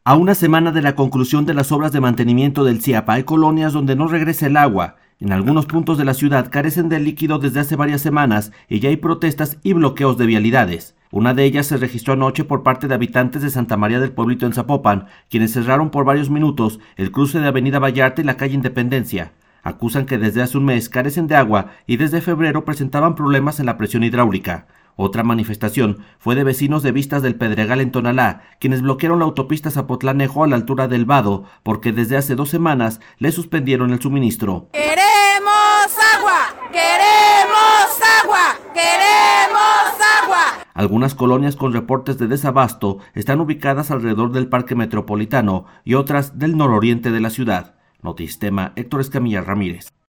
A una semana de la conclusión de las obras de mantenimiento del CIAPA, hay colonias donde no regresa el agua. En algunos puntos de la ciudad carecen del líquido desde hace varias semanas y ya hay protestas y bloqueos de vialidades. Una de ellas se registró anoche por parte de habitantes de Santa María del Pueblito en Zapopan, quienes cerraron por varios minutos el cruce de Avenida Vallarta y la calle Independencia. Acusan que desde hace un mes carecen de agua y desde febrero presentaban problemas en la presión hidráulica. Otra manifestación fue de vecinos de Vistas del Pedregal en Tonalá, quienes bloquearon la autopista Zapotlanejo a la altura del Vado, porque desde hace 2 semanas le suspendieron el suministro. ¡Queremos agua! ¡Queremos agua! ¡Queremos agua! Algunas colonias con reportes de desabasto están ubicadas alrededor del Parque Metropolitano y otras del nororiente de la ciudad. Notistema, Héctor Escamilla Ramírez.